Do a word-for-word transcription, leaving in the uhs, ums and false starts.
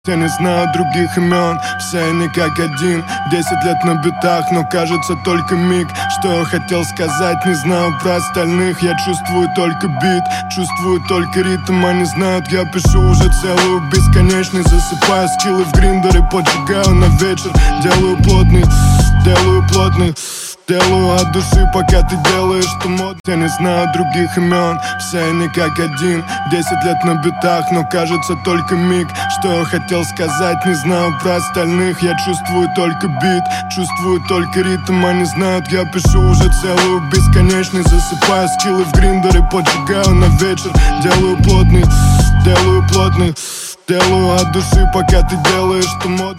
Я не знаю других имен, все они как один. Десять лет на битах, но кажется только миг. Что я хотел сказать, не знаю про остальных. Я чувствую только бит, чувствую только ритм. Они знают, я пишу уже целую бесконечность. Засыпаю скиллы в гриндере, поджигаю на вечер. Делаю плотный, делаю плотный. Делаю от души, пока ты делаешь, что мод. Я не знаю других имен, все они как один. Десять лет на битах, но кажется только миг. Что я хотел сказать, не знаю про остальных. Я чувствую только бит, чувствую только ритм. Они знают, я пишу уже целую бесконечность. Засыпаю скиллы в гриндере, поджигаю на вечер. Делаю плотный, делаю плотный. Делаю от души, пока ты делаешь, что мод.